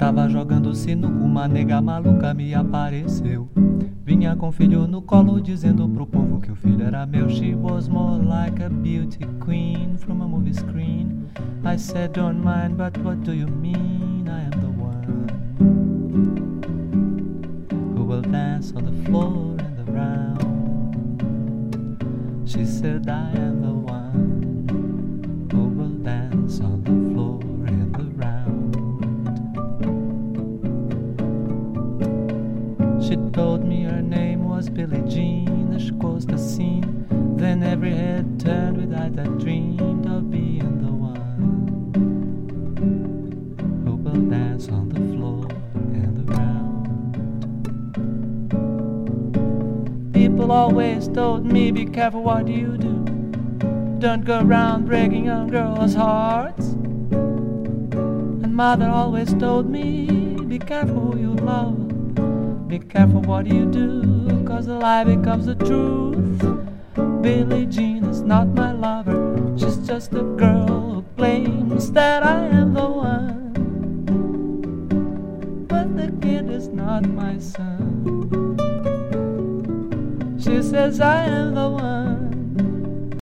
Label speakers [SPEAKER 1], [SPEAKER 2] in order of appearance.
[SPEAKER 1] Tava jogando sinuca, uma nega maluca me apareceu. Vinha com o filho no colo dizendo pro povo que o filho era meu. She was more like a beauty queen from a movie screen. I said don't mind, but what do you mean? I am the one who will dance on the floor and around. She said I am the one who will dance on the floor and around. She told me her name was Billie Jean as she closed the scene. Then every head turned with eyes that dreamed of being the one who will dance on the floor and around. People always told me, be careful what you do. Don't go around breaking young girls' hearts. And mother always told me, be careful who you love. Be careful what you do, 'cause the lie becomes the truth. Billie Jean is not my lover. She's just a girl who claims that I am the one. But the kid is not my son. She says I am the one